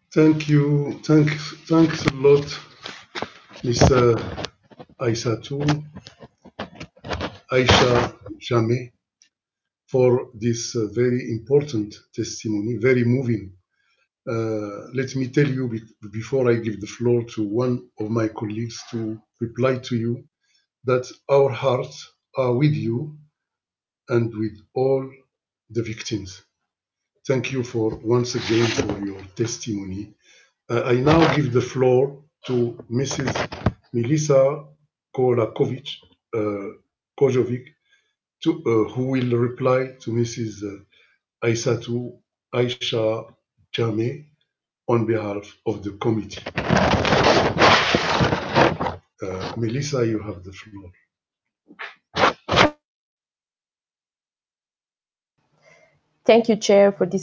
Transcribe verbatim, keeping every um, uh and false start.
Thank you. Thanks, thanks a lot, Mister Aissatou, Aisha Jameh, for this uh, very important testimony, very moving. Uh, let me tell you be- before I give the floor to one of my colleagues to reply to you that our hearts are with you and with all the victims. Thank you for once again for your testimony. Uh, I now give the floor to Missus Melissa Kolakovic, uh, Kojovic, to, uh, who will reply to Missus Aissatou Aisha Jameh on behalf of the committee. Uh, Melissa, you have the floor. Thank you, Chair, for this